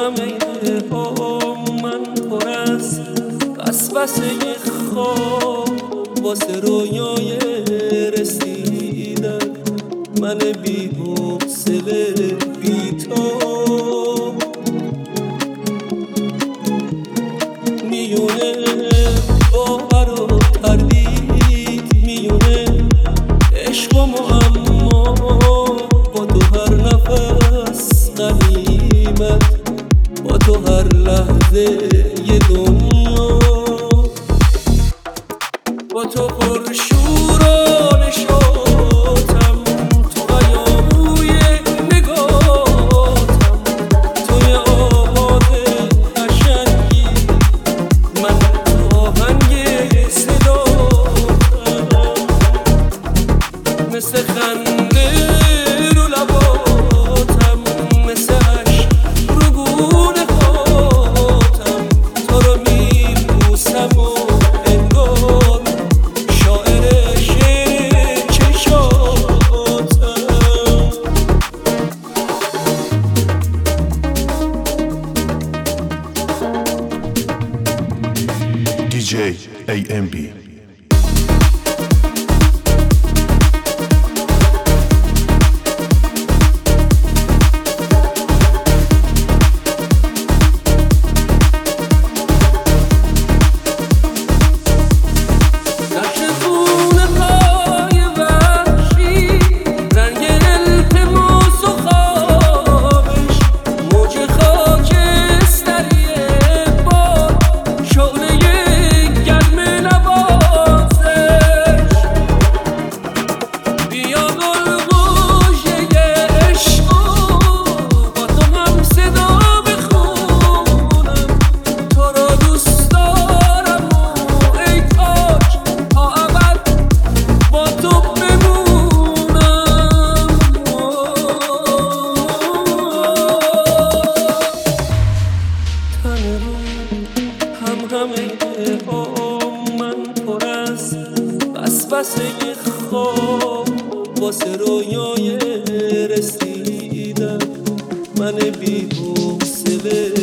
همه من پر از وسوسه خواب واسه رویای رسیدن، من بی حوصله بی تو میونه باور و تردید، میونه عشق و معما، با تو هر نفس غنیمت، با تو هر لحظه یه دنیا، با تو پرشور و نشاطم، تو هیاهوی نگاهتم، توی آواز قشنگی، من تو آهنگ صداتم، مثل خنده رو لباتم، مثل عشق رو گونه هاتم، تو رو میبوسم و انگار شاعر شعر چشاتم. DJ AMB. من پر از وسوسه خواب واسه رویای رسیدن، من بی حوصله